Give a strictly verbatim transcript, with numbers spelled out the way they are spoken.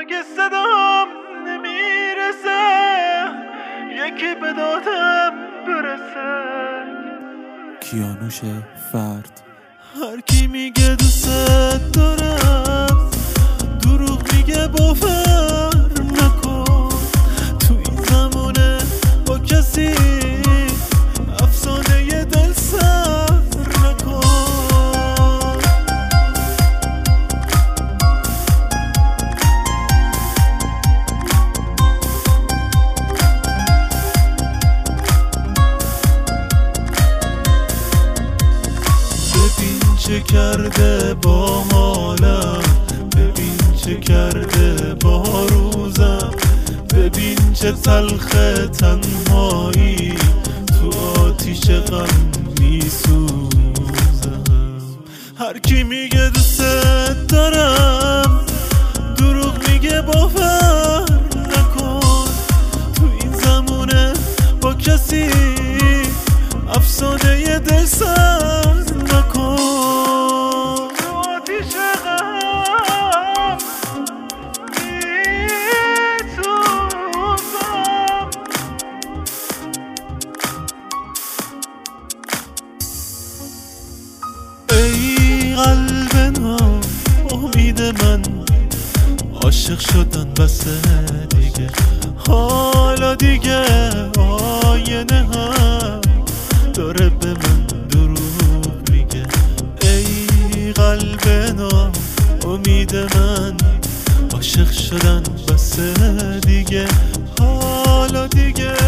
اگه صدام نمیرسه یکی به دادم برسه. کیانوش فرد. هر کی میگه دوست دارم دروغ میگه، باور نکن. تو این زمونه با کسی افسانه ی دل سر نکن. ببین چه کرده با حالم، ببین چه کرده با روزم، ببین چه تلخه تنهایی تو آتیش غم میسوزم. هر کی میگه دوست دارم دروغ میگه، باور نکن. تو این زمونه با کسی افسانه ی دل سر نکن. تو آتیش غم میسوزم. ای قلب نام امید من، عاشق شدن بسه دیگه. حالا دیگه آینه هم داره به من دروغ میگه. ای قلب نام امید من، عاشق شدن بسه دیگه. حالا دیگه